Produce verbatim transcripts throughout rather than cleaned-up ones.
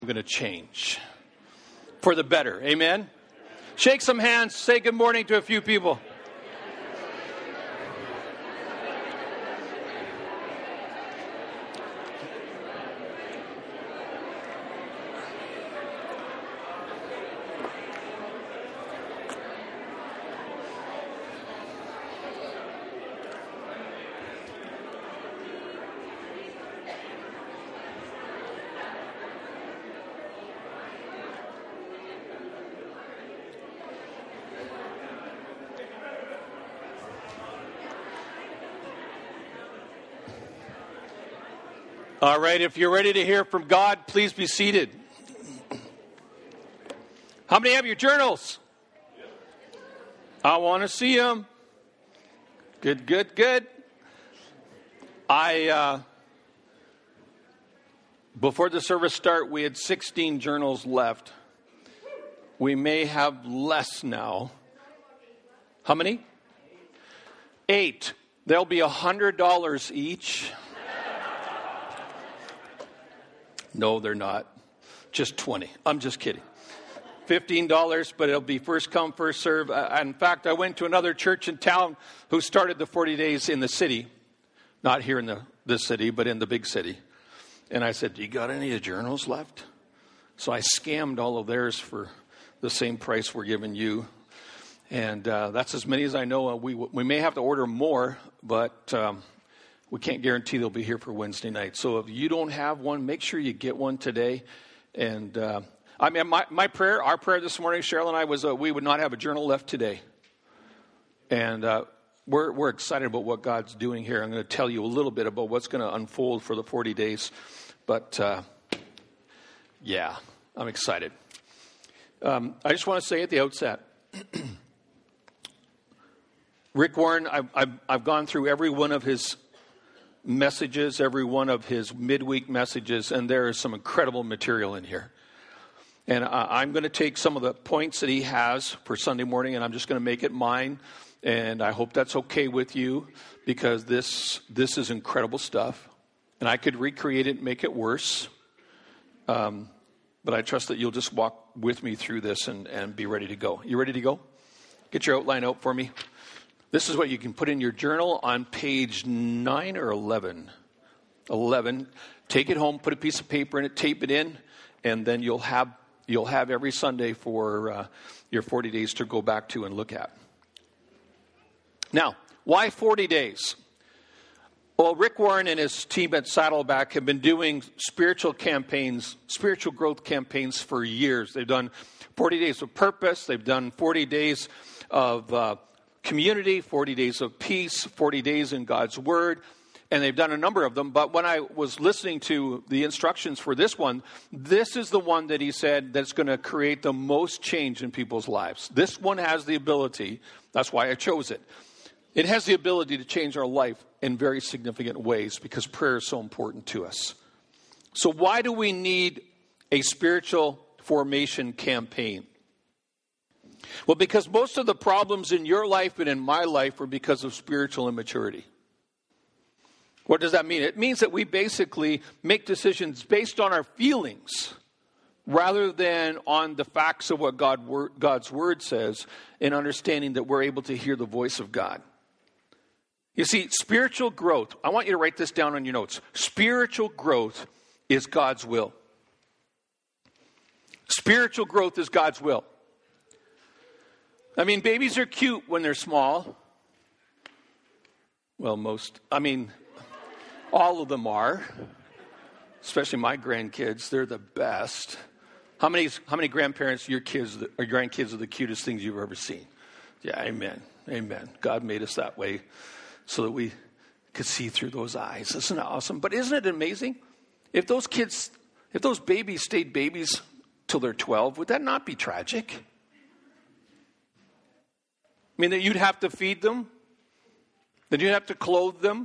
I'm going to change for the better. Amen? Shake some hands. Say good morning to a few people. All right, if you're ready to hear from God, please be seated. How many have your journals? I want to see them. Good, good, good. I, uh, before the service start, we had sixteen journals left. We may have less now. How many? Eight. They'll be one hundred dollars each. No, they're not. Just twenty. I'm just kidding. fifteen dollars, but it'll be first come, first serve. Uh, in fact, I went to another church in town who started the forty days in the city. Not here in the this city, but in the big city. And I said, do you got any of the journals left? So I scammed all of theirs for the same price we're giving you. And uh, that's as many as I know. Uh, we we may have to order more, but um, we can't guarantee they'll be here for Wednesday night. So if you don't have one, make sure you get one today. And uh, I mean, my, my prayer, our prayer this morning, Cheryl and I, was uh, we would not have a journal left today. And uh, we're we're excited about what God's doing here. I'm going to tell you a little bit about what's going to unfold for the forty days. But uh, yeah, I'm excited. Um, I just want to say at the outset, Rick Warren, I've, I've, I've gone through every one of his messages, every one of his midweek messages, and there is some incredible material in here. And uh, I'm going to take some of the points that he has for Sunday morning, and I'm just going to make it mine. And I hope that's okay with you, because this this is incredible stuff. And I could recreate it and make it worse. Um, but I trust that you'll just walk with me through this and, and be ready to go. You ready to go? Get your outline out for me. This is what you can put in your journal on page nine or eleven. eleven. Take it home, put a piece of paper in it, tape it in, and then you'll have you'll have every Sunday for uh, your forty days to go back to and look at. Now, why forty days? Well, Rick Warren and his team at Saddleback have been doing spiritual campaigns, spiritual growth campaigns for years. They've done forty days of purpose. They've done forty days of uh, community, forty days of peace, forty days in God's Word, and they've done a number of them. But when I was listening to the instructions for this one, this is the one that he said that's going to create the most change in people's lives. This one has the ability, that's why I chose it. It has the ability to change our life in very significant ways, because prayer is so important to us. So why do we need a spiritual formation campaign? Well, because most of the problems in your life and in my life are because of spiritual immaturity. What does that mean? It means that we basically make decisions based on our feelings rather than on the facts of what God, God's Word says, and understanding that we're able to hear the voice of God. You see, spiritual growth, I want you to write this down on your notes. Spiritual growth is God's will. Spiritual growth is God's will. I mean, babies are cute when they're small. Well, most, I mean, all of them are. Especially my grandkids, they're the best. How many how many grandparents, your kids or grandkids are the cutest things you've ever seen? Yeah, amen. Amen. God made us that way so that we could see through those eyes. Isn't it awesome? But isn't it amazing? If those kids, if those babies stayed babies till they're twelve, would that not be tragic? I mean, that you'd have to feed them, that you'd have to clothe them.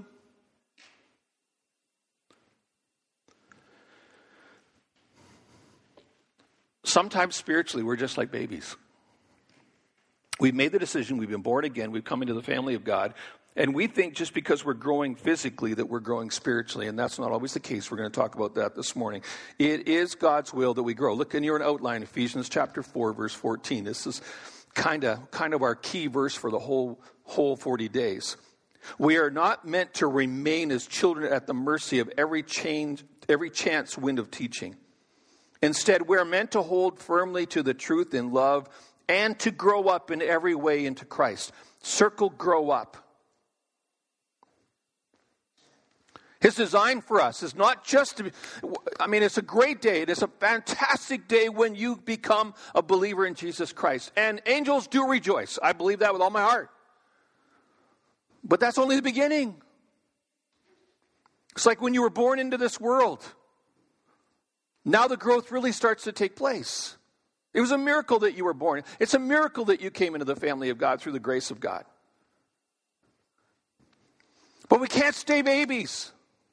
Sometimes spiritually, we're just like babies. We've made the decision, we've been born again, we've come into the family of God, And we think just because we're growing physically that we're growing spiritually, and that's not always the case. We're going to talk about that this morning. It is God's will that we grow. Look in your outline, Ephesians chapter four, verse fourteen. This is kind of kind of our key verse for the whole whole forty days. We are not meant to remain as children at the mercy of every change, every chance wind of teaching. Instead, we are meant to hold firmly to the truth in love and to grow up in every way into Christ. Circle grow up. His design for us is not just to be, I mean, it's a great day. It is a fantastic day when you become a believer in Jesus Christ. And angels do rejoice. I believe that with all my heart. But that's only the beginning. It's like when you were born into this world. Now the growth really starts to take place. It was a miracle that you were born. It's a miracle that you came into the family of God through the grace of God. But we can't stay babies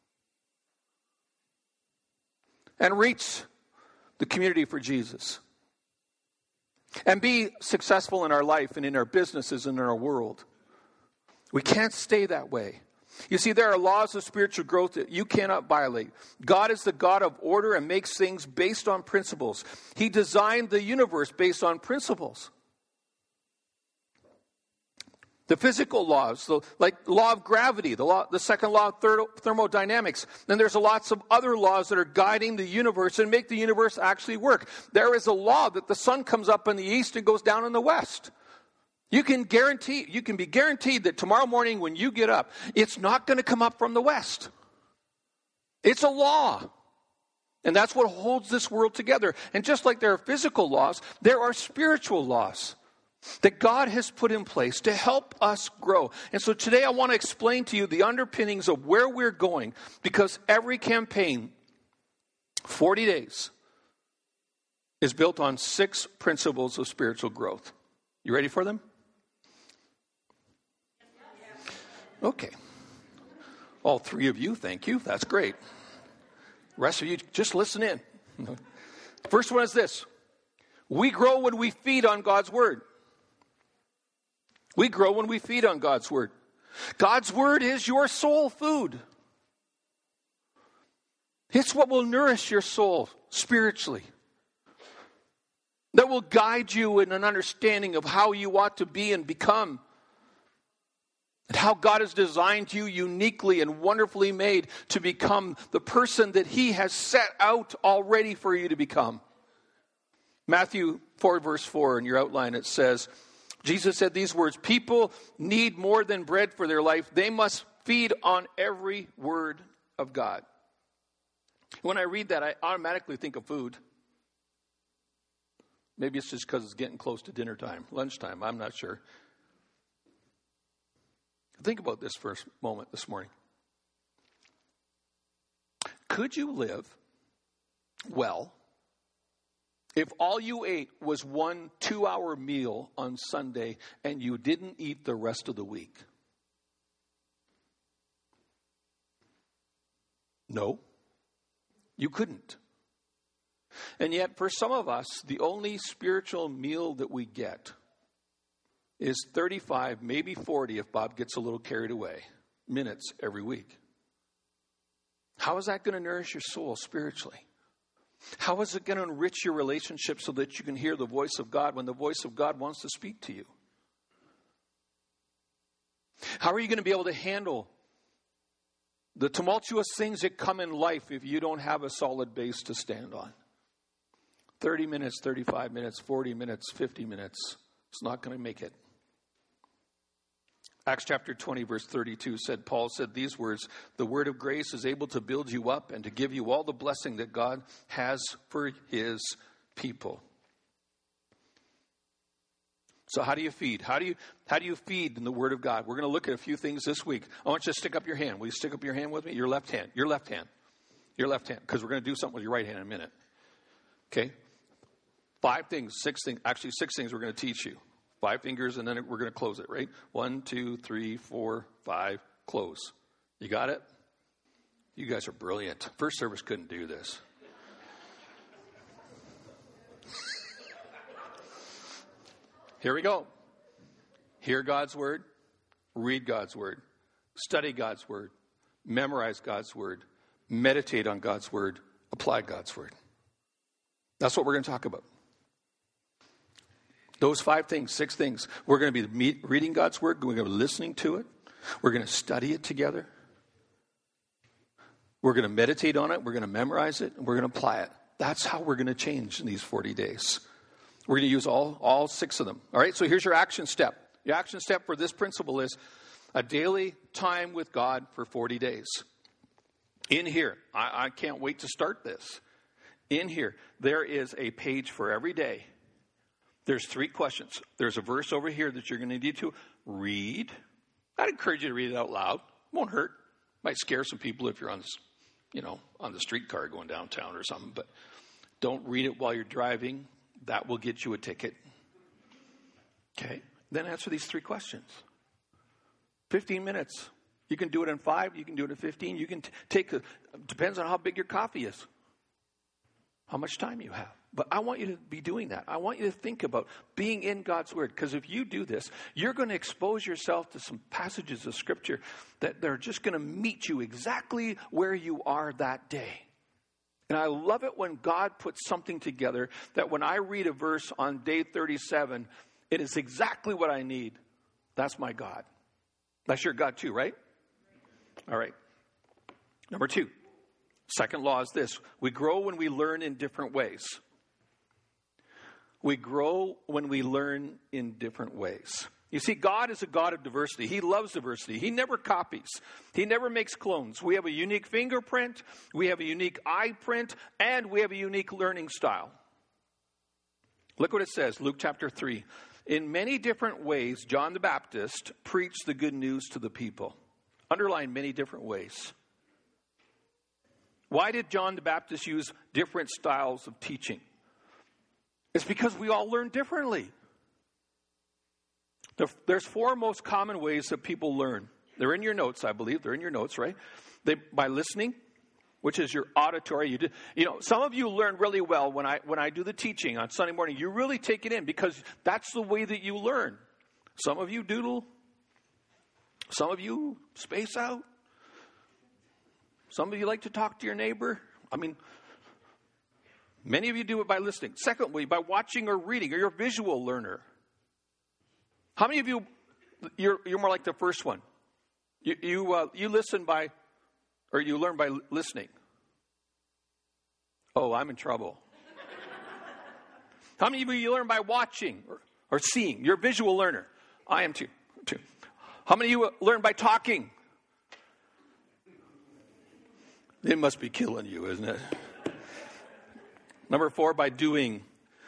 and reach the community for Jesus and be successful in our life and in our businesses and in our world. We can't stay that way. You see, there are laws of spiritual growth that you cannot violate. God is the God of order and makes things based on principles. He designed the universe based on principles. The physical laws, the, like the law of gravity, the, law, the second law of ther- thermodynamics. Then there's lots of other laws that are guiding the universe and make the universe actually work. There is a law that the sun comes up in the east and goes down in the west. You can guarantee, you can be guaranteed that tomorrow morning when you get up, it's not going to come up from the west. It's a law. And that's what holds this world together. And just like there are physical laws, there are spiritual laws that God has put in place to help us grow. And so today I want to explain to you the underpinnings of where we're going, because every campaign, forty days, is built on six principles of spiritual growth. You ready for them? Okay. All three of you, thank you. That's great. The rest of you, just listen in. First one is this. We grow when we feed on God's word. We grow when we feed on God's word. God's word is your soul food. It's what will nourish your soul spiritually. That will guide you in an understanding of how you ought to be and become. And how God has designed you uniquely and wonderfully made to become the person that He has set out already for you to become. Matthew four, verse four, in your outline, it says, Jesus said these words, people need more than bread for their life. They must feed on every word of God. When I read that, I automatically think of food. Maybe it's just because it's getting close to dinner time, lunchtime, I'm not sure. Think about this for a moment this morning. Could you live well if all you ate was one two-hour meal on Sunday and you didn't eat the rest of the week? No, you couldn't. And yet, for some of us, the only spiritual meal that we get is thirty-five, maybe forty, if Bob gets a little carried away, minutes every week. How is that going to nourish your soul spiritually? How is it going to enrich your relationship so that you can hear the voice of God when the voice of God wants to speak to you? How are you going to be able to handle the tumultuous things that come in life if you don't have a solid base to stand on? thirty minutes, thirty-five minutes, forty minutes, fifty minutes. It's not going to make it. Acts chapter twenty, verse thirty-two said, Paul said these words, the word of grace is able to build you up and to give you all the blessing that God has for His people. So how do you feed? How do you, how do you feed in the word of God? We're going to look at a few things this week. I want you to stick up your hand. Will you stick up your hand with me? Your left hand. Your left hand. Your left hand. Because we're going to do something with your right hand in a minute. Okay? Five things, six things, actually six things we're going to teach you. Five fingers, and then we're going to close it, right? One, two, three, four, five, close. You got it? You guys are brilliant. First service couldn't do this. Here we go. Hear God's word. Read God's word. study God's word, memorize God's word, meditate on God's word, apply God's word. That's what we're going to talk about. Those five things, six things. We're going to be reading God's word. We're going to be listening to it. We're going to study it together. We're going to meditate on it. We're going to memorize it. And we're going to apply it. That's how we're going to change in these forty days. We're going to use all, all six of them. All right, so here's your action step. The action step for this principle is a daily time with God for forty days. In here, I, I can't wait to start this. In here, there is a page for every day. There's three questions. There's a verse over here that you're going to need to read. I'd encourage you to read it out loud. Won't hurt. Might scare some people if you're on this, you know, on the streetcar going downtown or something. But don't read it while you're driving. That will get you a ticket. Okay. Then answer these three questions. fifteen minutes. You can do it in five. You can do it in fifteen. You can t- take a, depends on how big your coffee is. How much time you have. But I want you to be doing that. I want you to think about being in God's word. Because if you do this, you're going to expose yourself to some passages of scripture that they're just going to meet you exactly where you are that day. And I love it when God puts something together that when I read a verse on day thirty-seven, it is exactly what I need. That's my God. That's your God too, right? All right. Number two. Second law is this. We grow when we learn in different ways. We grow when we learn in different ways. You see, God is a God of diversity. He loves diversity. He never copies. He never makes clones. We have a unique fingerprint. We have a unique eye print. And we have a unique learning style. Look what it says, Luke chapter three. In many different ways, John the Baptist preached the good news to the people. Underline many different ways. Why did John the Baptist use different styles of teaching? It's because we all learn differently. There's four most common ways that people learn. They're in your notes, I believe. They're in your notes, right? They, by listening, which is your auditory. You, do, you know, some of you learn really well when I when I do the teaching on Sunday morning. You really take it in because that's the way that you learn. Some of you doodle. Some of you space out. Some of you like to talk to your neighbor. I mean, many of you do it by listening. Secondly, by watching or reading. Or you're a visual learner. How many of you, you're, you're more like the first one? You you, uh, you listen by, or you learn by listening. Oh, I'm in trouble. How many of you learn by watching or, or seeing? You're a visual learner. I am too. too. How many of you learn by talking? It must be killing you, isn't it? Number four, by doing.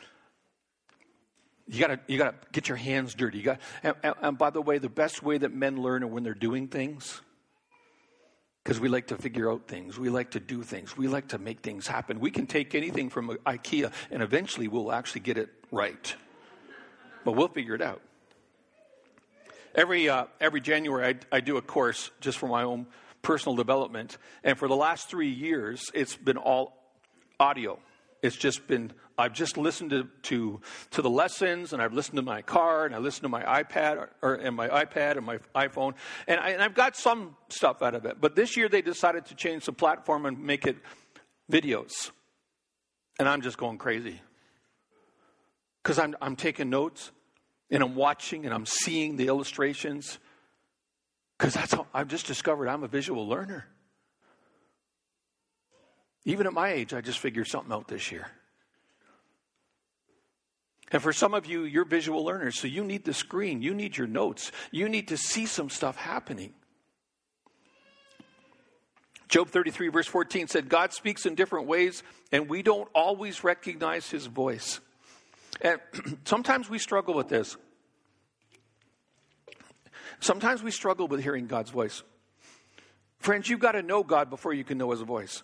You gotta, you gotta get your hands dirty. You got, and, and, and by the way, the best way that men learn are when they're doing things. Because we like to figure out things. We like to do things. We like to make things happen. We can take anything from IKEA, and eventually we'll actually get it right. But we'll figure it out. Every uh, every January, I, I do a course just for my own personal development. And for the last three years, it's been all audio. It's just been, I've just listened to, to, to the lessons, and I've listened to my car, and I listened to my iPad, or, or and my iPad and my iPhone. And, I, and I've got some stuff out of it. But this year, they decided to change the platform and make it videos. And I'm just going crazy. Because I'm, I'm taking notes, and I'm watching, and I'm seeing the illustrations. Because that's how I've just discovered I'm a visual learner. Even at my age, I just figured something out this year. And for some of you, you're visual learners, so you need the screen. You need your notes. You need to see some stuff happening. Job thirty-three, verse fourteen said, God speaks in different ways, and we don't always recognize his voice. And sometimes we struggle with this. Sometimes we struggle with hearing God's voice. Friends, you've got to know God before you can know his voice.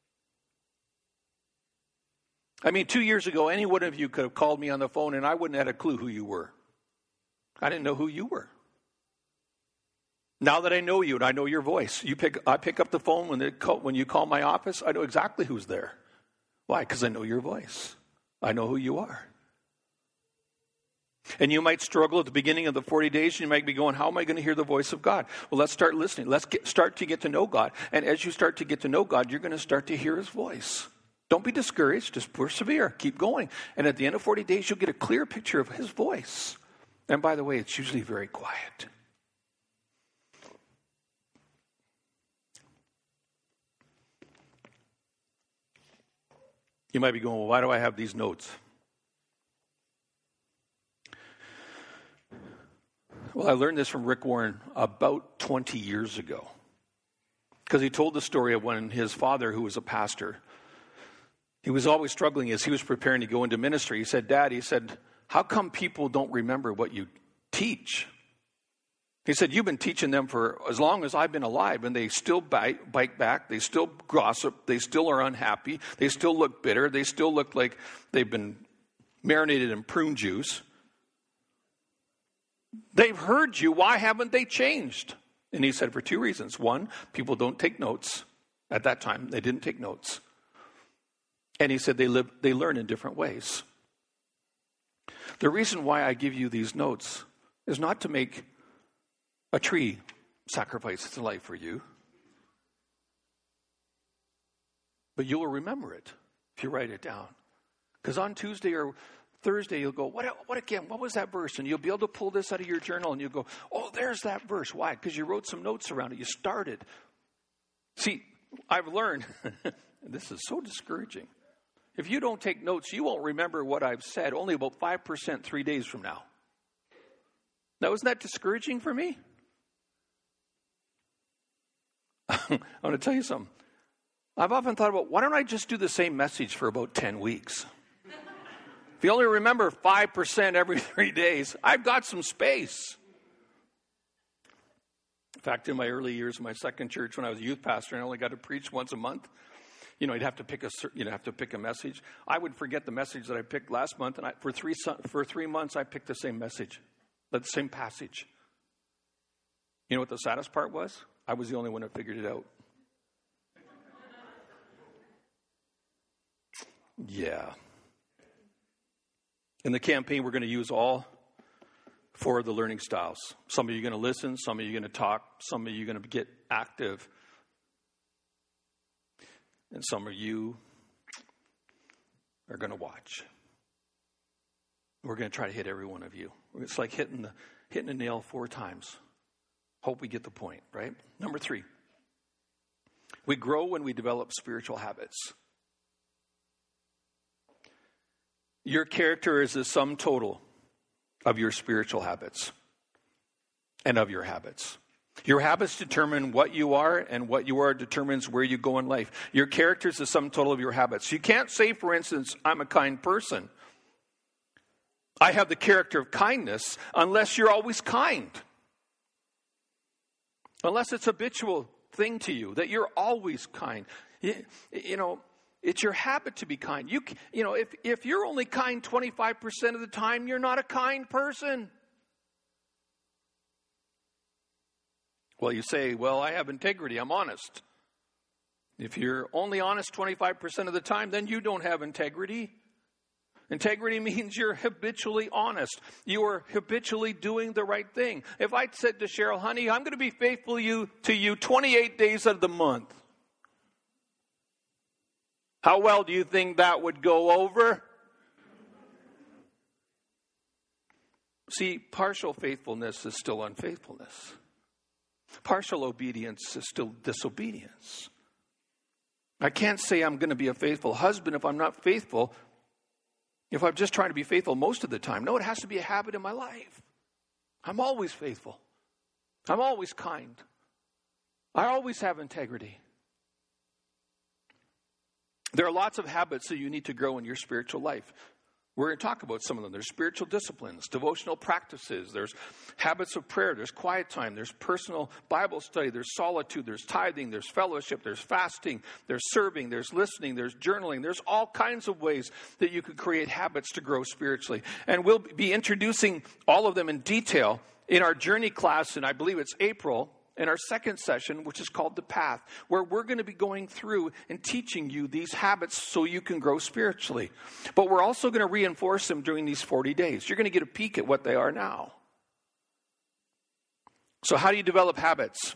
I mean, two years ago, any one of you could have called me on the phone and I wouldn't have had a clue who you were. I didn't know who you were. Now that I know you and I know your voice, you pick. I pick up the phone when, it call, when you call my office. I know exactly who's there. Why? Because I know your voice. I know who you are. And you might struggle at the beginning of the forty days. You might be going, how am I going to hear the voice of God? Well, let's start listening. Let's get, start to get to know God. And as you start to get to know God, you're going to start to hear his voice. Don't be discouraged. Just persevere. Keep going. And at the end of forty days, you'll get a clear picture of his voice. And by the way, it's usually very quiet. You might be going, well, why do I have these notes? Well, I learned this from Rick Warren about twenty years ago. Because he told the story of when his father, who was a pastor, he was always struggling as he was preparing to go into ministry. He said, Dad, he said, how come people don't remember what you teach? He said, you've been teaching them for as long as I've been alive, and they still bite, bite back. They still gossip. They still are unhappy. They still look bitter. They still look like they've been marinated in prune juice. They've heard you. Why haven't they changed? And he said, for two reasons. One, people don't take notes. At that time, they didn't take notes. And he said they live, they learn in different ways. The reason why I give you these notes is not to make a tree sacrifice its life for you, but you will remember it if you write it down. Because on Tuesday or Thursday, you'll go, what, what again? What was that verse? And you'll be able to pull this out of your journal and you'll go, oh, there's that verse. Why? Because you wrote some notes around it. You started. See, I've learned, this is so discouraging. If you don't take notes, you won't remember what I've said only about five percent three days from now. Now, isn't that discouraging for me? I want to tell you something. I've often thought about, why don't I just do the same message for about ten weeks? If you only remember five percent every three days, I've got some space. In fact, in my early years in my second church, when I was a youth pastor and I only got to preach once a month, you know, you'd have to pick a you know have to pick a message. I would forget the message that I picked last month, and I, for three for three months I picked the same message, the same passage. You know what the saddest part was? I was the only one that figured it out. Yeah. In the campaign, we're going to use all four of the learning styles. Some of you are going to listen. Some of you are going to talk. Some of you are going to get active. And some of you are going to watch. We're going to try to hit every one of you. It's like hitting the hitting a nail four times. Hope we get the point, right? Number three. We grow when we develop spiritual habits. Your character is the sum total of your spiritual habits and of your habits. Your habits determine what you are, and what you are determines where you go in life. Your character is the sum total of your habits. You can't say, for instance, I'm a kind person. I have the character of kindness, unless you're always kind. Unless it's a habitual thing to you, that you're always kind. You, you know, it's your habit to be kind. You, you know, if, if you're only kind twenty-five percent of the time, you're not a kind person. Well, you say, well, I have integrity. I'm honest. If you're only honest twenty-five percent of the time, then you don't have integrity. Integrity means you're habitually honest. You are habitually doing the right thing. If I said to Cheryl, honey, I'm going to be faithful you, to you twenty-eight days of the month, how well do you think that would go over? See, partial faithfulness is still unfaithfulness. Partial obedience is still disobedience. I can't say I'm going to be a faithful husband if I'm not faithful, if I'm just trying to be faithful most of the time. No, it has to be a habit in my life. I'm always faithful. I'm always kind. I always have integrity. There are lots of habits that you need to grow in your spiritual life. We're going to talk about some of them. There's spiritual disciplines, devotional practices, there's habits of prayer, there's quiet time, there's personal Bible study, there's solitude, there's tithing, there's fellowship, there's fasting, there's serving, there's listening, there's journaling. There's all kinds of ways that you could create habits to grow spiritually. And we'll be introducing all of them in detail in our journey class, and I believe it's April. in our second session, which is called The Path, where we're going to be going through and teaching you these habits so you can grow spiritually. But we're also going to reinforce them during these forty days. You're going to get a peek at what they are now. So how do you develop habits?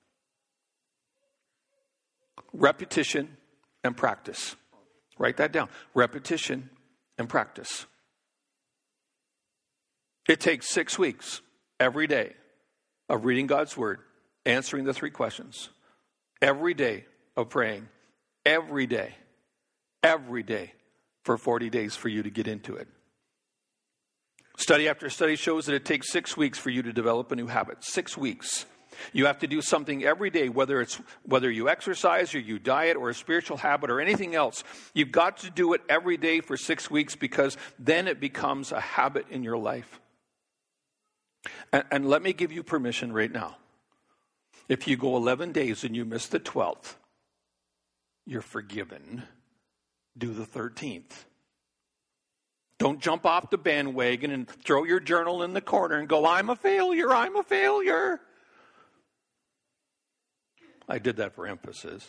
Repetition and practice. Write that down. Repetition and practice. It takes six weeks every day of reading God's Word, answering the three questions, every day of praying, every day, every day for forty days for you to get into it. Study after study shows that it takes six weeks for you to develop a new habit. Six weeks. You have to do something every day, whether it's whether you exercise or you diet or a spiritual habit or anything else. You've got to do it every day for six weeks because then it becomes a habit in your life. And, and let me give you permission right now. If you go eleven days and you miss the twelfth, you're forgiven. Do the thirteenth. Don't jump off the bandwagon and throw your journal in the corner and go, I'm a failure, I'm a failure. I did that for emphasis.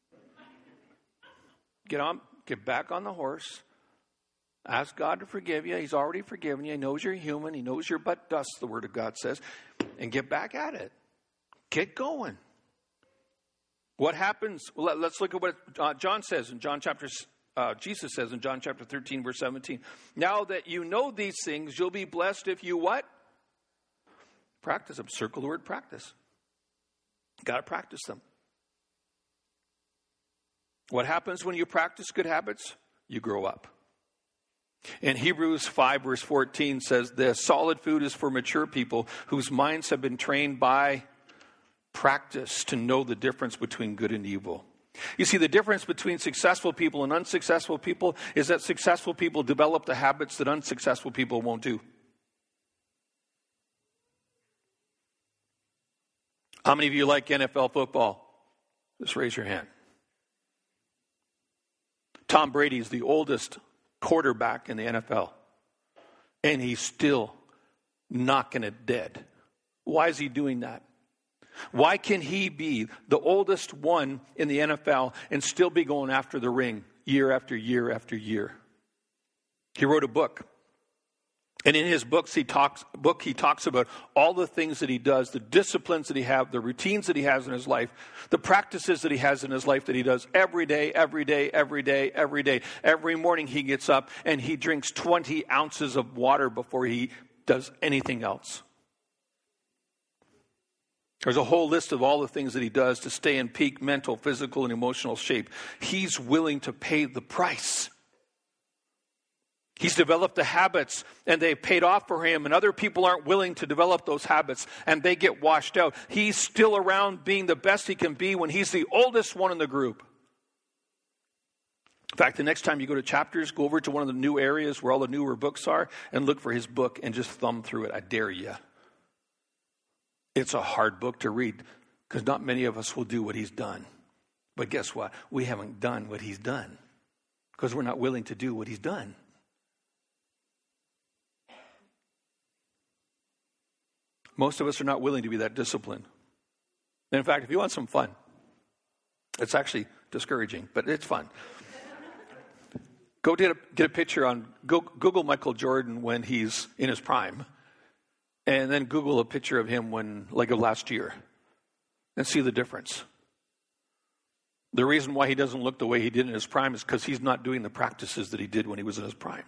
Get on, get back on the horse. Ask God to forgive you. He's already forgiven you. He knows you're human. He knows you're but dust, the Word of God says. And get back at it. Get going. What happens? Well, let's look at what uh, John says in John chapter, uh, Jesus says in John chapter thirteen, verse seventeen. Now that you know these things, you'll be blessed if you what? Practice them. Circle the word practice. Got to practice them. What happens when you practice good habits? You grow up. In Hebrews five, verse fourteen says this, solid food is for mature people whose minds have been trained by practice to know the difference between good and evil. You see, the difference between successful people and unsuccessful people is that successful people develop the habits that unsuccessful people won't do. How many of you like N F L football? Just raise your hand. Tom Brady is the oldest quarterback in the N F L. And he's still knocking it dead. Why is he doing that? Why can he be the oldest one in the N F L and still be going after the ring year after year after year? He wrote a book. And in his books, he talks, book, he talks about all the things that he does, the disciplines that he has, the routines that he has in his life, the practices that he has in his life that he does every day, every day, every day, every day. Every morning he gets up and he drinks twenty ounces of water before he does anything else. There's a whole list of all the things that he does to stay in peak mental, physical, and emotional shape. He's willing to pay the price. He's developed the habits and they've paid off for him, and other people aren't willing to develop those habits and they get washed out. He's still around being the best he can be when he's the oldest one in the group. In fact, the next time you go to Chapters, go over to one of the new areas where all the newer books are and look for his book and just thumb through it. I dare you. It's a hard book to read because not many of us will do what he's done. But guess what? We haven't done what he's done because we're not willing to do what he's done. Most of us are not willing to be that disciplined. And in fact, if you want some fun, it's actually discouraging, but it's fun. Go get a, get a picture on, go, Google Michael Jordan when he's in his prime. And then Google a picture of him when, like of last year, and see the difference. The reason why he doesn't look the way he did in his prime is because he's not doing the practices that he did when he was in his prime.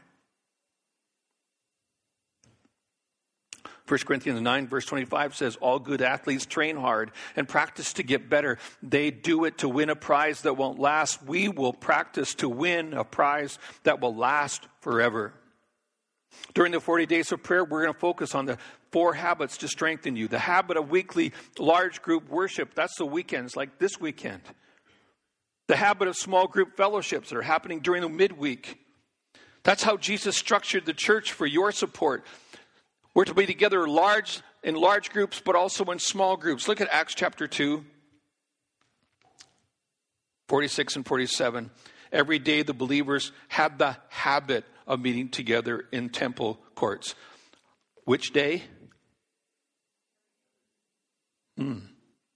First Corinthians nine, verse twenty-five says, all good athletes train hard and practice to get better. They do it to win a prize that won't last. We will practice to win a prize that will last forever. During the forty days of prayer, we're going to focus on the four habits to strengthen you. The habit of weekly large group worship. That's the weekends, like this weekend. The habit of small group fellowships that are happening during the midweek. That's how Jesus structured the church for your support. We're to be together large in large groups, but also in small groups. Look at Acts chapter two, forty-six and forty-seven. Every day the believers had the habit of meeting together in temple courts. Which day? Hmm.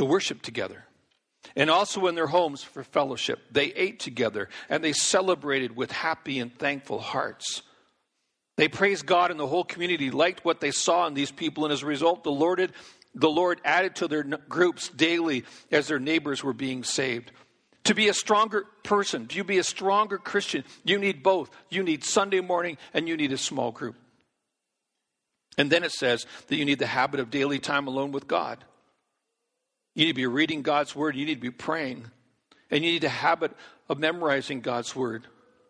to worship together. And also in their homes for fellowship. They ate together and they celebrated with happy and thankful hearts. They praised God, and the whole community liked what they saw in these people. And as a result, the Lord, the Lord added to their groups daily as their neighbors were being saved. To be a stronger person, to be a stronger Christian, you need both. You need Sunday morning and you need a small group. And then it says that you need the habit of daily time alone with God. You need to be reading God's word. You need to be praying. And you need a habit of memorizing God's word.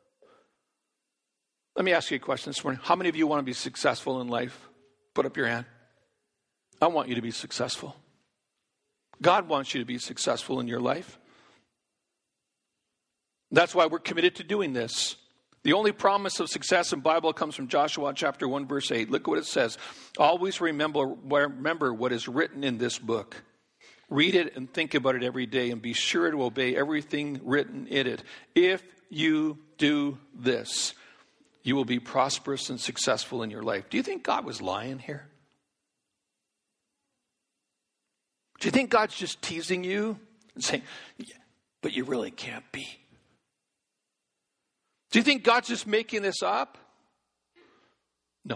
Let me ask you a question this morning. How many of you want to be successful in life? Put up your hand. I want you to be successful. God wants you to be successful in your life. That's why we're committed to doing this. The only promise of success in the Bible comes from Joshua chapter one, verse eight. Look what it says. Always remember, remember what is written in this book. Read it and think about it every day, and be sure to obey everything written in it. If you do this, you will be prosperous and successful in your life. Do you think God was lying here? Do you think God's just teasing you and saying, yeah, but you really can't be? Do you think God's just making this up? No.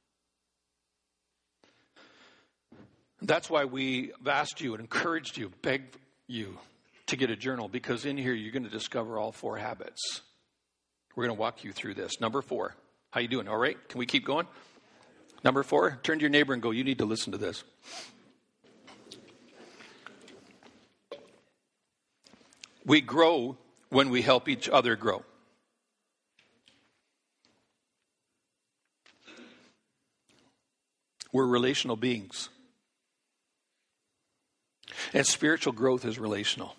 That's why we've asked you and encouraged you, begged you to get a journal, because in here you're going to discover all four habits. We're going to walk you through this. Number four. How you doing? All right? Can we keep going? Number four. Turn to your neighbor and go, you need to listen to this. We grow when we help each other grow. We're relational beings. And spiritual growth is relational.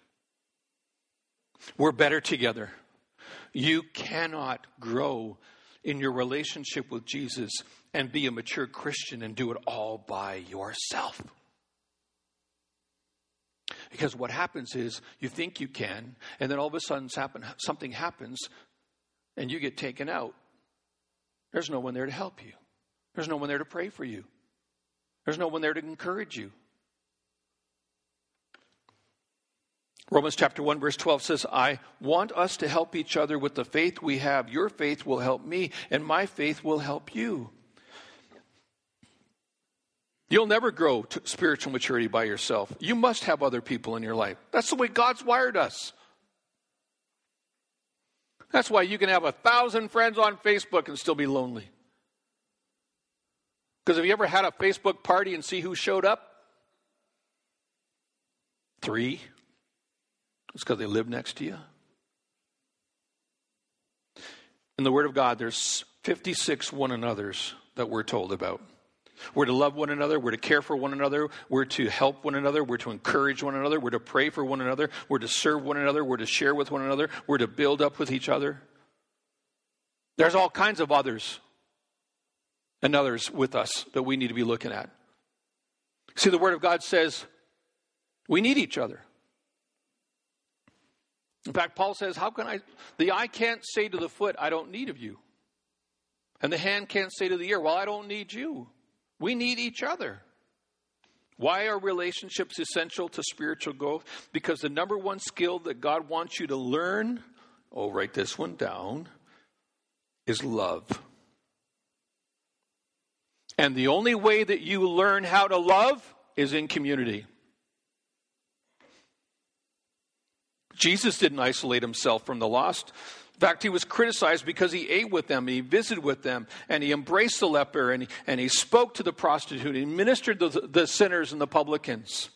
We're better together. You cannot grow in your relationship with Jesus and be a mature Christian and do it all by yourself. Because what happens is you think you can, and then all of a sudden something happens and you get taken out. There's no one there to help you. There's no one there to pray for you. There's no one there to encourage you. Romans chapter one verse twelve says, I want us to help each other with the faith we have. Your faith will help me, and my faith will help you. You'll never grow to spiritual maturity by yourself. You must have other people in your life. That's the way God's wired us. That's why you can have a thousand friends on Facebook and still be lonely. Because have you ever had a Facebook party and see who showed up? Three. It's because they live next to you. In the Word of God, there's fifty-six one another's that we're told about. We're to love one another. We're to care for one another. We're to help one another. We're to encourage one another. We're to pray for one another. We're to serve one another. We're to share with one another. We're to build up with each other. There's all kinds of others and others with us that we need to be looking at. See, the Word of God says we need each other. In fact, Paul says, how can I, the eye can't say to the foot, I don't need of you. And the hand can't say to the ear, well, I don't need you. We need each other. Why are relationships essential to spiritual growth? Because the number one skill that God wants you to learn, oh, write this one down, is love. And the only way that you learn how to love is in community. Jesus didn't isolate himself from the lost. In fact, he was criticized because he ate with them, and he visited with them, and he embraced the leper, and he, and he spoke to the prostitute, and he ministered to the, the sinners and the publicans.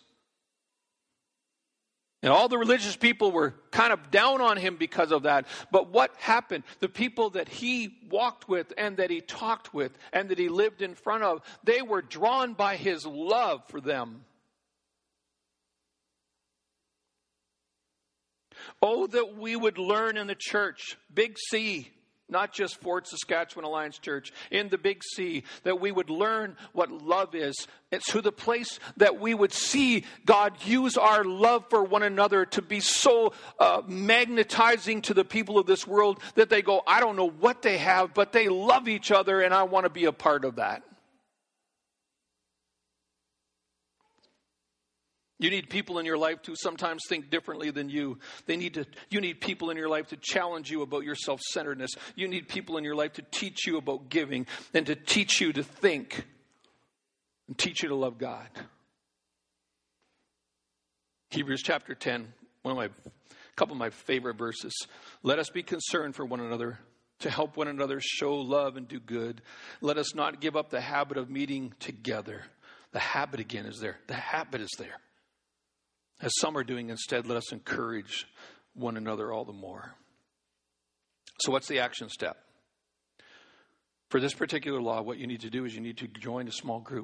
And all the religious people were kind of down on him because of that. But what happened? The people that he walked with and that he talked with and that he lived in front of, they were drawn by his love for them. Oh, that we would learn in the church, Big C, not just Fort Saskatchewan Alliance Church, in the Big C, that we would learn what love is. It's to the place that we would see God use our love for one another to be so uh, magnetizing to the people of this world that they go, I don't know what they have, but they love each other, and I want to be a part of that. You need people in your life to sometimes think differently than you. They need to. You need people in your life to challenge you about your self-centeredness. You need people in your life to teach you about giving and to teach you to think and teach you to love God. Hebrews chapter ten, one of my, a couple of my favorite verses. Let us be concerned for one another, to help one another show love and do good. Let us not give up the habit of meeting together. The habit again is there. The habit is there. As some are doing instead, let us encourage one another all the more. So what's the action step? For this particular law, what you need to do is you need to join a small group.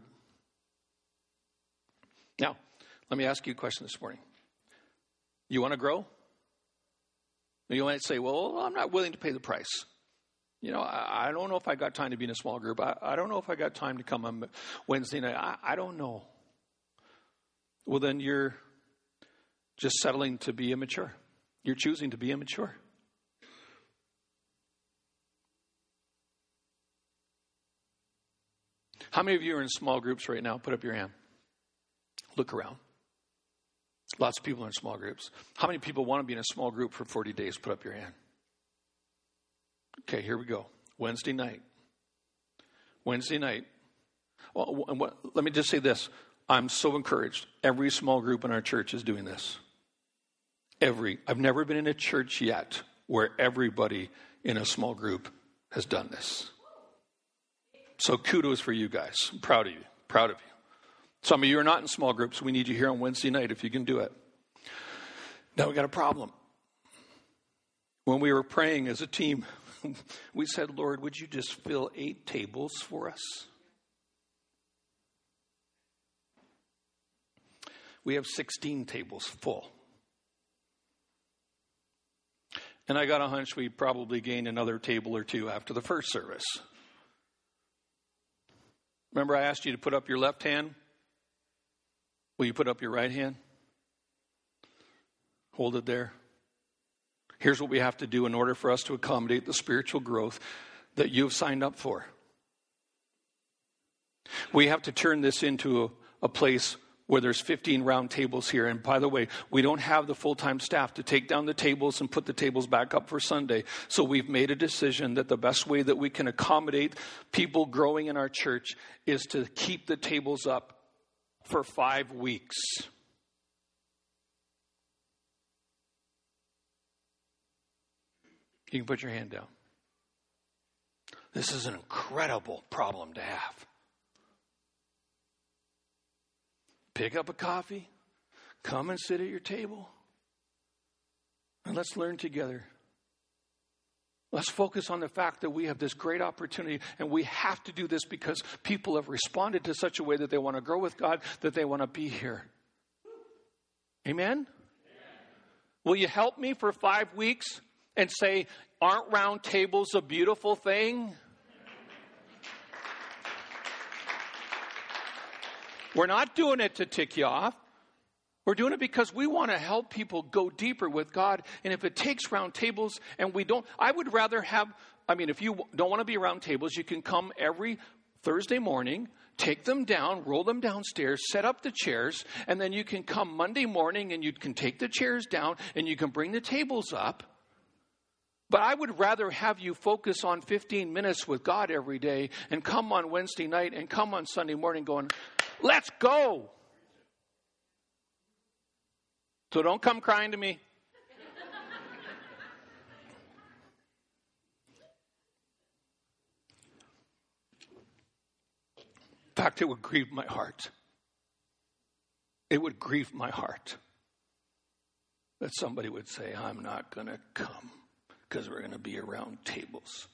Now, let me ask you a question this morning. You want to grow? You might say, well, I'm not willing to pay the price. You know, I, I don't know if I got time to be in a small group. I, I don't know if I got time to come on Wednesday night. I, I don't know. Well, then you're just settling to be immature. You're choosing to be immature. How many of you are in small groups right now? Put up your hand. Look around. Lots of people are in small groups. How many people want to be in a small group for forty days? Put up your hand. Okay, here we go. Wednesday night. Wednesday night. Well, what, let me just say this. I'm so encouraged. Every small group in our church is doing this. Every. I've never been in a church yet where everybody in a small group has done this. So kudos for you guys. I'm proud of you. Proud of you. Some of you are not in small groups. We need you here on Wednesday night if you can do it. Now we got a problem. When we were praying as a team, we said, Lord, would you just fill eight tables for us? We have sixteen tables full. And I got a hunch we probably gained another table or two after the first service. Remember I asked you to put up your left hand? Will you put up your right hand? Hold it there. Here's what we have to do in order for us to accommodate the spiritual growth that you've signed up for. We have to turn this into a, a place where there's fifteen round tables here. And by the way, we don't have the full-time staff to take down the tables and put the tables back up for Sunday. So we've made a decision that the best way that we can accommodate people growing in our church is to keep the tables up for five weeks. You can put your hand down. This is an incredible problem to have. Pick up a coffee, come and sit at your table, and let's learn together. Let's focus on the fact that we have this great opportunity, and we have to do this because people have responded to such a way that they want to grow with God, that they want to be here. Amen? Amen. Will you help me for five weeks and say, aren't round tables a beautiful thing? We're not doing it to tick you off. We're doing it because we want to help people go deeper with God. And if it takes round tables and we don't, I would rather have, I mean, if you don't want to be around tables, you can come every Thursday morning, take them down, roll them downstairs, set up the chairs, and then you can come Monday morning and you can take the chairs down and you can bring the tables up. But I would rather have you focus on fifteen minutes with God every day and come on Wednesday night and come on Sunday morning going, let's go. So don't come crying to me. In fact, it would grieve my heart. It would grieve my heart that somebody would say, I'm not going to come because we're going to be around tables.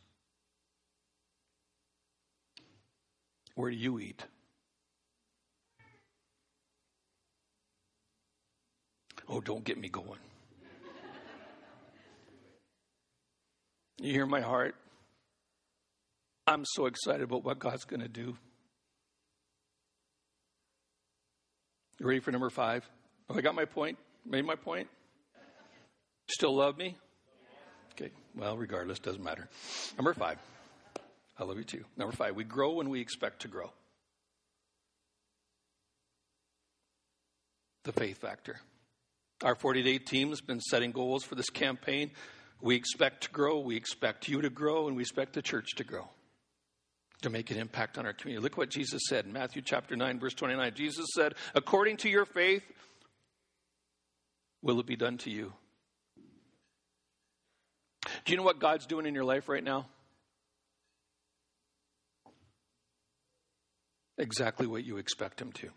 Where do you eat? Oh, don't get me going. You hear my heart? I'm so excited about what God's going to do. You ready for number five? Have I got my point? Made my point? Still love me? Okay, well, regardless, doesn't matter. Number five. I love you too. Number five, we grow when we expect to grow. the faith factor. Our forty-day team has been setting goals for this campaign. We expect to grow. We expect you to grow, and we expect the church to grow, to make an impact on our community. Look what Jesus said in Matthew chapter nine, verse twenty-nine. Jesus said, according to your faith, will it be done to you? Do you know what God's doing in your life right now? Exactly what you expect him to.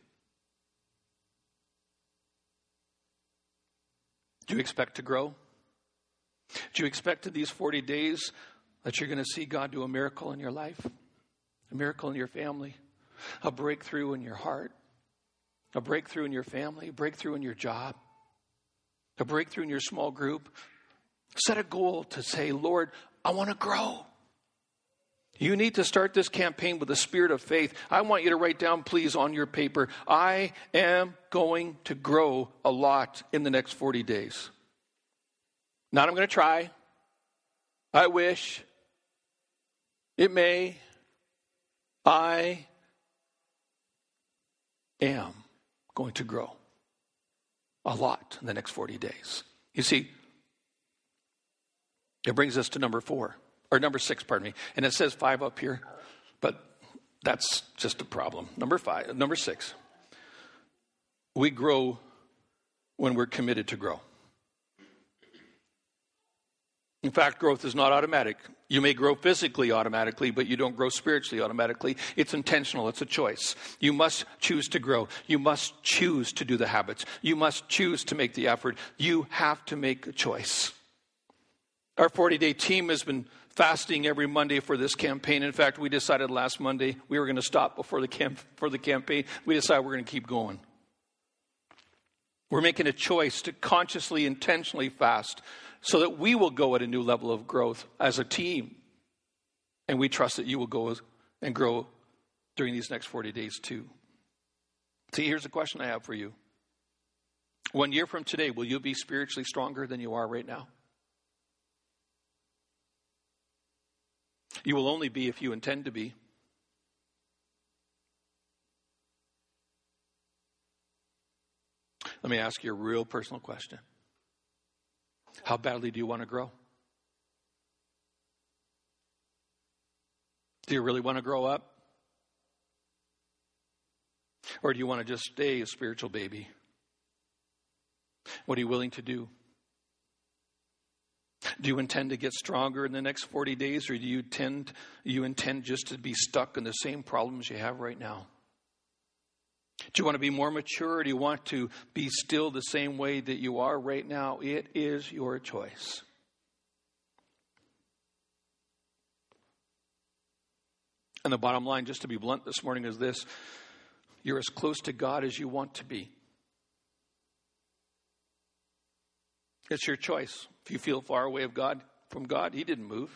Do you expect to grow? Do you expect in these forty days that you're going to see God do a miracle in your life? A miracle in your family? A breakthrough in your heart? A breakthrough in your family? A breakthrough in your job? A breakthrough in your small group? Set a goal to say, Lord, I want to grow. You need to start this campaign with a spirit of faith. I want you to write down, please, on your paper, I am going to grow a lot in the next forty days. Not I'm going to try. I wish. It may. I am going to grow a lot in the next forty days. You see, it brings us to number four. Or number six, pardon me. And it says five up here, but that's just a problem. Number five, number six. We grow when we're committed to grow. In fact, growth is not automatic. You may grow physically automatically, but you don't grow spiritually automatically. It's intentional. It's a choice. You must choose to grow. You must choose to do the habits. You must choose to make the effort. You have to make a choice. Our forty-day team has been fasting every Monday for this campaign. In fact, we decided last Monday we were going to stop before the camp for the campaign. We decided we're going to keep going. We're making a choice to consciously, intentionally fast so that we will go at a new level of growth as a team. And we trust that you will go and grow during these next forty days too. See, here's the question I have for you. One year from today, will you be spiritually stronger than you are right now? You will only be if you intend to be. Let me ask you a real personal question. How badly do you want to grow? Do you really want to grow up? Or do you want to just stay a spiritual baby? What are you willing to do? Do you intend to get stronger in the next forty days, or do you tend you intend just to be stuck in the same problems you have right now? Do you want to be more mature, or do you want to be still the same way that you are right now? It is your choice. And the bottom line, just to be blunt this morning, is this: you're as close to God as you want to be. It's your choice. If you feel far away of God, from God, He didn't move.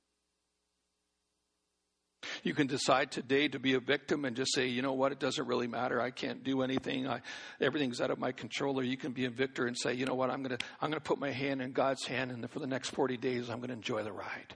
You can decide today to be a victim and just say, you know what, it doesn't really matter. I can't do anything. I, everything's out of my control. Or you can be a victor and say, you know what, I'm going to I'm going to put my hand in God's hand, and for the next forty days, I'm going to enjoy the ride.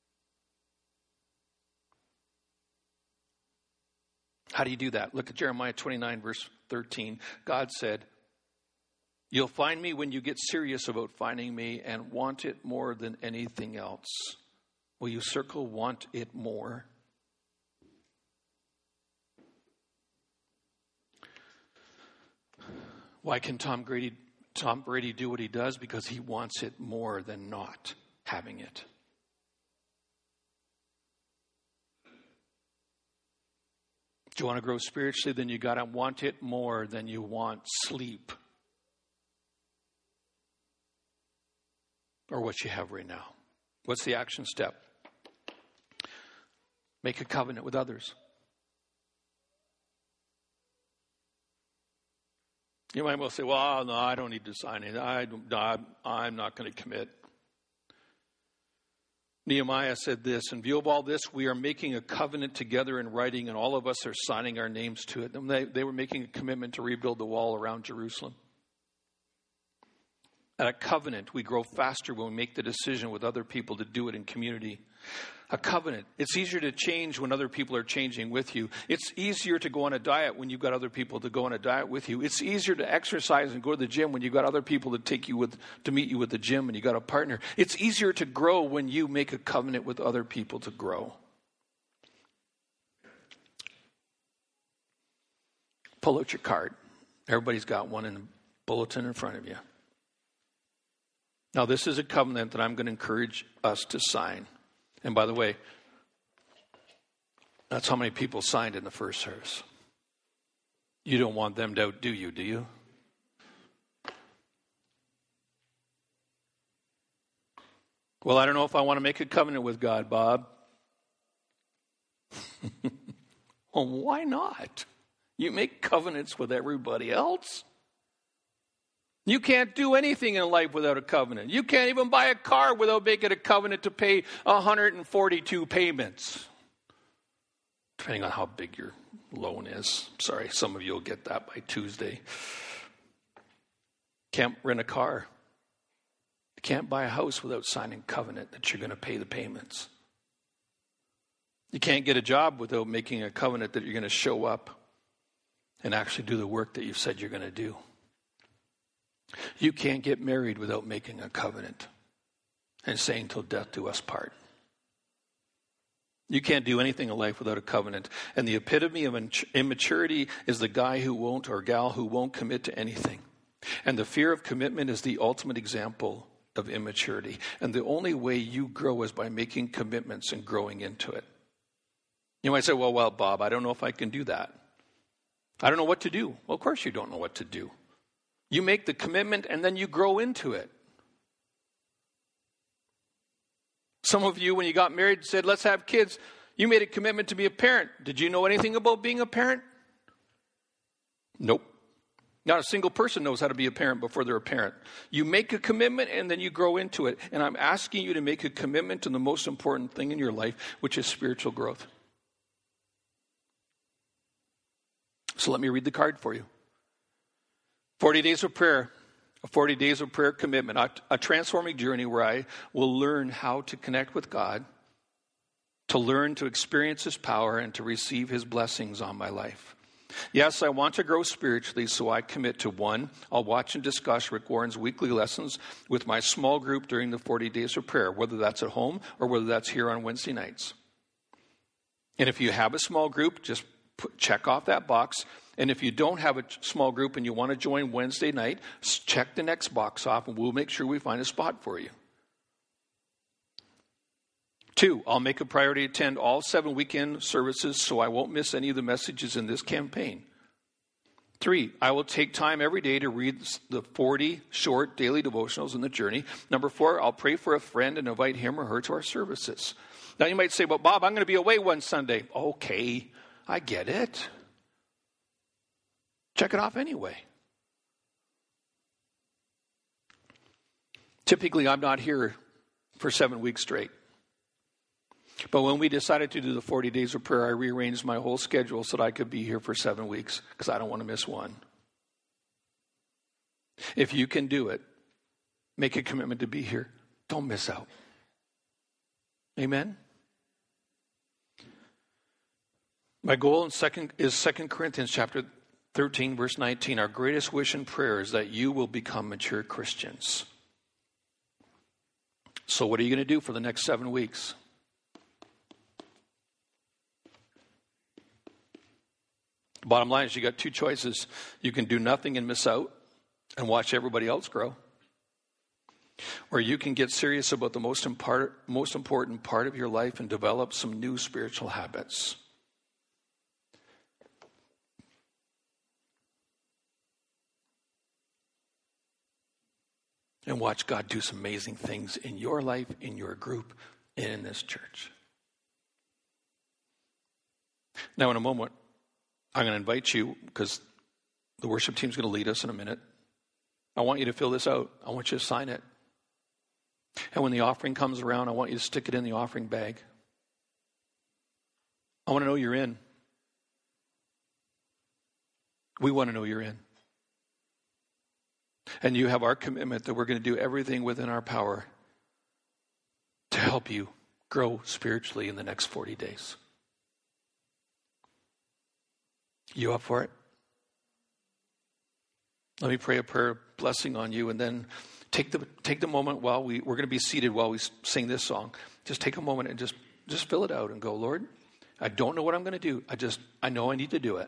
How do you do that? Look at Jeremiah twenty-nine, verse thirteen. God said, you'll find me when you get serious about finding me and want it more than anything else. Will you circle want it more? Why can Tom Brady, Tom Brady do what he does? Because he wants it more than not having it. Do you want to grow spiritually? Then you got to want it more than you want sleep. Or what you have right now. What's the action step? Make a covenant with others. You might well say, well, no, I don't need to sign it. I, I'm not going to commit. Nehemiah said this, in view of all this, we are making a covenant together in writing, and all of us are signing our names to it. And they, they were making a commitment to rebuild the wall around Jerusalem. At a covenant, we grow faster when we make the decision with other people to do it in community. A covenant. It's easier to change when other people are changing with you. It's easier to go on a diet when you've got other people to go on a diet with you. It's easier to exercise and go to the gym when you've got other people to take you with, to meet you at the gym and you've got a partner. It's easier to grow when you make a covenant with other people to grow. Pull out your card. Everybody's got one in the bulletin in front of you. Now, this is a covenant that I'm going to encourage us to sign. And by the way, that's how many people signed in the first service. You don't want them to outdo you, do you? Well, I don't know if I want to make a covenant with God, Bob. Well, why not? You make covenants with everybody else. You can't do anything in life without a covenant. You can't even buy a car without making a covenant to pay one hundred forty-two payments. Depending on how big your loan is. Sorry, some of you will get that by Tuesday. Can't rent a car. You can't buy a house without signing a covenant that you're going to pay the payments. You can't get a job without making a covenant that you're going to show up and actually do the work that you've said you're going to do. You can't get married without making a covenant and saying till death do us part. You can't do anything in life without a covenant. And the epitome of immaturity is the guy who won't or gal who won't commit to anything. And the fear of commitment is the ultimate example of immaturity. And the only way you grow is by making commitments and growing into it. You might say, well, well, Bob, I don't know if I can do that. I don't know what to do. Well, of course you don't know what to do. You make the commitment and then you grow into it. Some of you, when you got married, said, let's have kids. You made a commitment to be a parent. Did you know anything about being a parent? Nope. Not a single person knows how to be a parent before they're a parent. You make a commitment and then you grow into it. And I'm asking you to make a commitment to the most important thing in your life, which is spiritual growth. So let me read the card for you. forty days of prayer, a forty days of prayer commitment, a, a transforming journey where I will learn how to connect with God, to learn to experience His power, and to receive His blessings on my life. Yes, I want to grow spiritually, so I commit to one, I'll watch and discuss Rick Warren's weekly lessons with my small group during the forty days of prayer, whether that's at home or whether that's here on Wednesday nights. And if you have a small group, just put, check off that box. And if you don't have a small group and you want to join Wednesday night, check the next box off and we'll make sure we find a spot for you. Two, I'll make a priority to attend all seven weekend services so I won't miss any of the messages in this campaign. Three, I will take time every day to read the forty short daily devotionals in the journey. Number four, I'll pray for a friend and invite him or her to our services. Now you might say, well, Bob, I'm going to be away one Sunday. Okay, I get it. Check it off anyway. Typically, I'm not here for seven weeks straight. But when we decided to do the forty days of prayer, I rearranged my whole schedule so that I could be here for seven weeks because I don't want to miss one. If you can do it, make a commitment to be here. Don't miss out. Amen? My goal in second is Second Corinthians chapter thirteen, verse nineteen. Our greatest wish and prayer is that you will become mature Christians. So what are you going to do for the next seven weeks? Bottom line is you got two choices. You can do nothing and miss out and watch everybody else grow. Or you can get serious about the most important, most important part of your life and develop some new spiritual habits. And watch God do some amazing things in your life, in your group, and in this church. Now, in a moment, I'm going to invite you, because the worship team's going to lead us in a minute. I want you to fill this out. I want you to sign it. And when the offering comes around, I want you to stick it in the offering bag. I want to know you're in. We want to know you're in. And you have our commitment that we're going to do everything within our power to help you grow spiritually in the next forty days. You up for it? Let me pray a prayer of blessing on you, and then take the take the moment while we, we're going to be seated while we sing this song. Just take a moment and just, just fill it out and go, Lord, I don't know what I'm going to do. I just, I know I need to do it.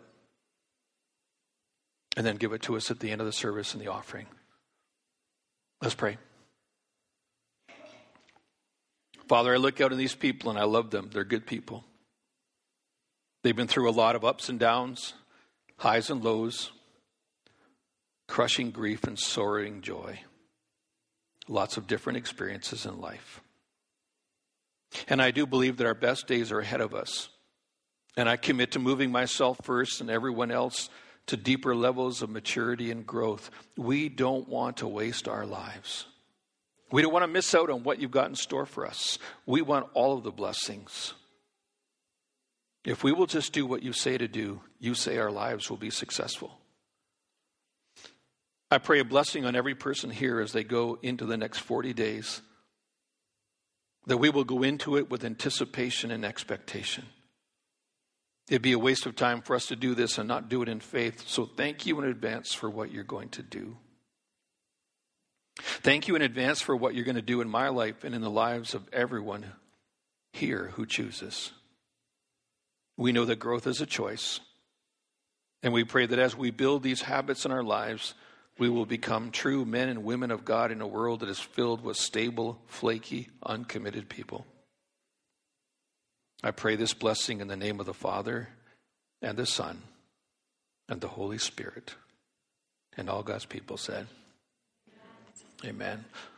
And then give it to us at the end of the service and the offering. Let's pray. Father, I look out at these people and I love them. They're good people. They've been through a lot of ups and downs, highs and lows, crushing grief and soaring joy. Lots of different experiences in life. And I do believe that our best days are ahead of us. And I commit to moving myself first and everyone else to deeper levels of maturity and growth. We don't want to waste our lives. We don't want to miss out on what you've got in store for us. We want all of the blessings. If we will just do what you say to do, you say our lives will be successful. I pray a blessing on every person here as they go into the next forty days. That we will go into it with anticipation and expectation. It'd be a waste of time for us to do this and not do it in faith. So thank you in advance for what you're going to do. Thank you in advance for what you're going to do in my life and in the lives of everyone here who chooses. We know that growth is a choice. And we pray that as we build these habits in our lives, we will become true men and women of God in a world that is filled with stable, flaky, uncommitted people. I pray this blessing in the name of the Father and the Son and the Holy Spirit. And all God's people said, Amen. Amen.